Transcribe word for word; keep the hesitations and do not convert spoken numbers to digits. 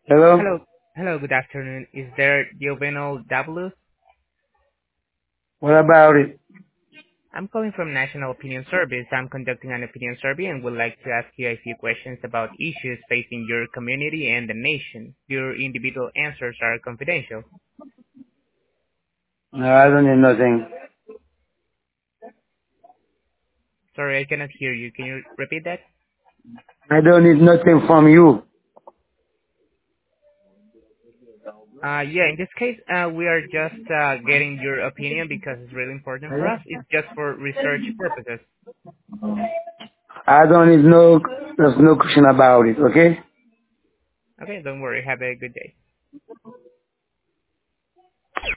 Hello? Hello. Hello, good afternoon. Is there Giovanni W? What about it? I'm calling from National Opinion Service. I'm conducting an opinion survey and would like to ask you a few questions about issues facing your community and the nation. Your individual answers are confidential. No, I don't need nothing. Sorry, I cannot hear you. Can you repeat that? I don't need nothing from you. Uh, yeah, in this case, uh, we are just uh, getting your opinion because it's really important for us. It's just for research purposes. I don't need no, there's no question about it, okay? Okay, don't worry. Have a good day.